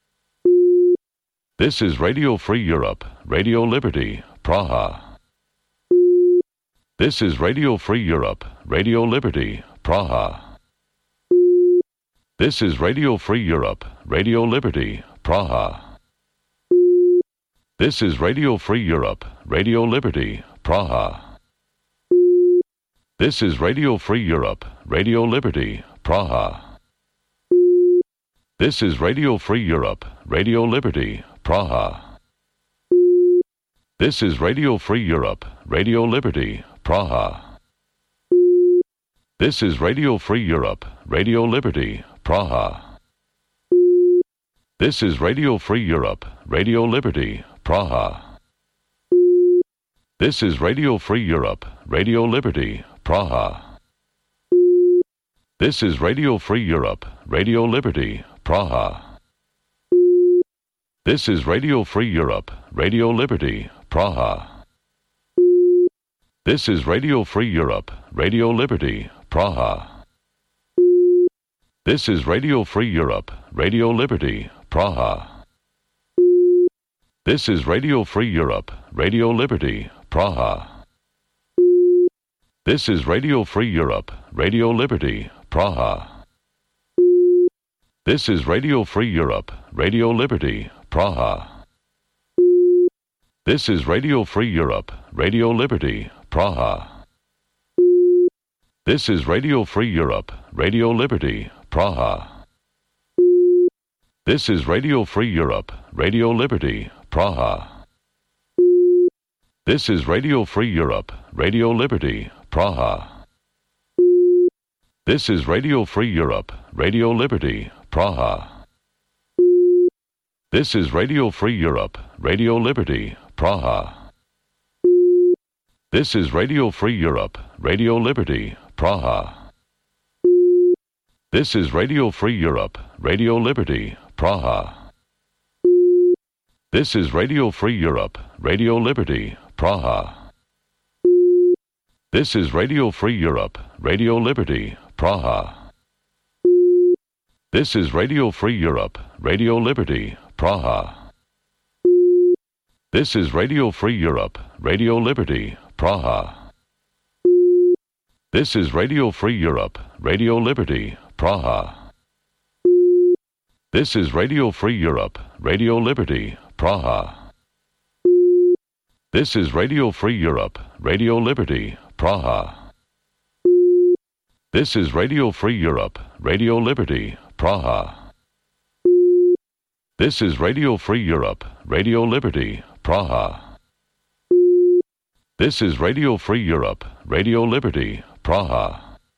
This is Radio Free Europe, Radio Liberty, Praha. This is Radio Free Europe, Radio Liberty, Praha. This is Radio Free Europe, Radio Liberty, Praha. This is Radio Free Europe, Radio Liberty, Praha. This is Radio Free Europe, Radio Liberty, Praha. This is Radio Free Europe, Radio Liberty, Praha. This is Radio Free Europe, Radio Liberty, Praha. This is Radio Free Europe, Radio Liberty, Praha. This is Radio Free Europe, Radio Liberty, Praha. This is Radio Free Europe, Radio Liberty, Praha. This is Radio Free Europe, Radio Liberty, Praha. This is Radio Free Europe, Radio Liberty, Praha. This is Radio Free Europe, Radio Liberty, Praha. This is Radio Free Europe, Radio Liberty, Praha. This is Radio Free Europe, Radio Liberty, Praha. This is Radio Free Europe, Radio Liberty, Praha. This is Radio Free Europe, Radio Liberty, Praha. This is Radio Free Europe, Radio Liberty, Praha. This is Radio Free Europe, Radio Liberty, Praha. This is Radio Free Europe, Radio Liberty, Praha. This is Radio Free Europe, Radio Liberty, Praha. This is Radio Free Europe, Radio Liberty, Praha. This is Radio Free Europe, Radio Liberty, Praha. This is Radio Free Europe, Radio Liberty, Praha. This is Radio Free Europe, Radio Liberty, Praha. This is Radio Free Europe, Radio Liberty, Praha. This is Radio Free Europe, Radio Liberty, Praha. This is Radio Free Europe, Radio Liberty, Praha. This is Radio Free Europe, Radio Liberty, Praha. This is Radio Free Europe, Radio Liberty, Praha. This is Radio Free Europe, Radio Liberty, Praha. This is Radio Free Europe, Radio Liberty, Praha. This is Radio Free Europe, Radio Liberty, Praha. This is Radio Free Europe, Radio Liberty, Praha. This is Radio Free Europe, Radio Liberty, Praha.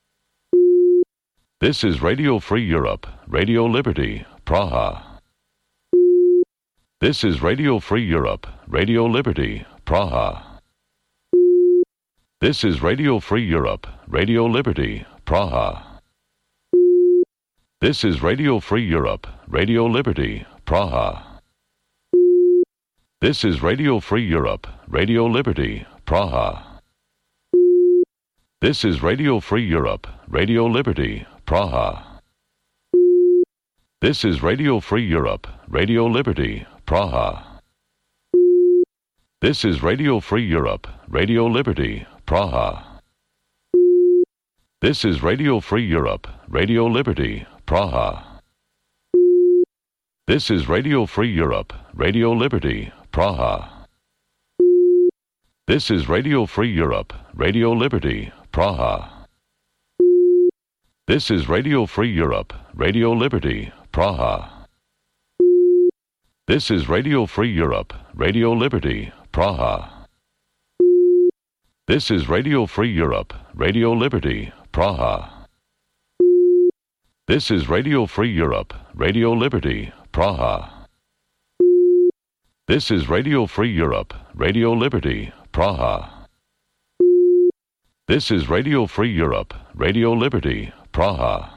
This is Radio Free Europe, Radio Liberty, Praha. This is Radio Free Europe, Radio Liberty, Praha. This is Radio Free Europe, Radio Liberty, Praha. This is Radio Free Europe, Radio Liberty, Praha. This is Radio Free Europe, Radio Liberty, Praha. This is Radio Free Europe, Radio Liberty, Praha. This is Radio Free Europe, Radio Liberty, Praha. This is Radio Free Europe, Radio Liberty, Praha. This is Radio Free Europe, Radio Liberty, Praha. This is Radio Free Europe, Radio Liberty, Praha. This is Radio Free Europe, Radio Liberty, Praha. This is Radio Free Europe, Radio Liberty, Praha. This is Radio Free Europe, Radio Liberty, Praha. This is Radio Free Europe, Radio Liberty, Praha. This is Radio Free Europe, Radio Liberty, Praha. This is Radio Free Europe, Radio Liberty, Praha. This is Radio Free Europe, Radio Liberty, Praha.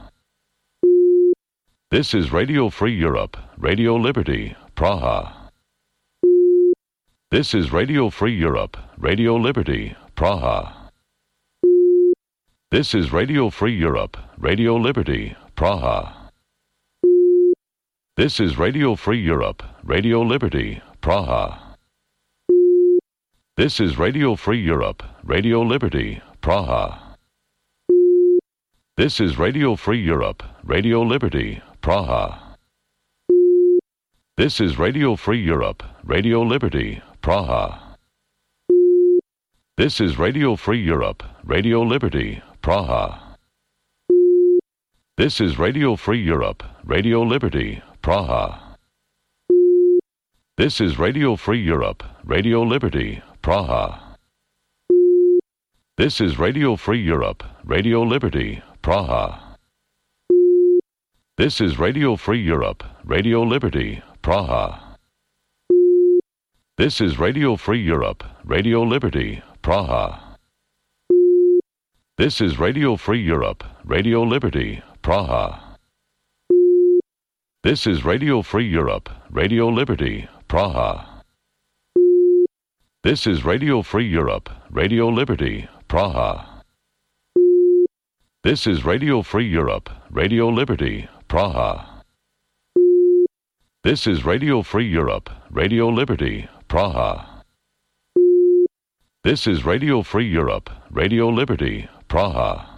This is Radio Free Europe, Radio Liberty, Praha. This is Radio Free Europe, Radio Liberty, Praha. This is Radio Free Europe, Radio Liberty, Praha. This is Radio Free Europe, Radio Liberty, Praha. This is Radio Free Europe, Radio Liberty, Praha. This is Radio Free Europe, Radio Liberty, Praha. This is Radio Free Europe, Radio Liberty, Praha. This is Radio Free Europe, Radio Liberty, Praha. This is Radio Free Europe, Radio Liberty, Praha. This is Radio Free Europe, Radio Liberty, Praha. This is Radio Free Europe, Radio Liberty, Praha. This is Radio Free Europe, Radio Liberty, Praha. This is Radio Free Europe, Radio Liberty, Praha. This is Radio Free Europe, Radio Liberty, Praha. This is Radio Free Europe, Radio Liberty, Praha. This is Radio Free Europe, Radio Liberty, Praha. This is Radio Free Europe, Radio Liberty, Praha. This is Radio Free Europe, Radio Liberty, Praha. This is Radio Free Europe, Radio Liberty, Praha.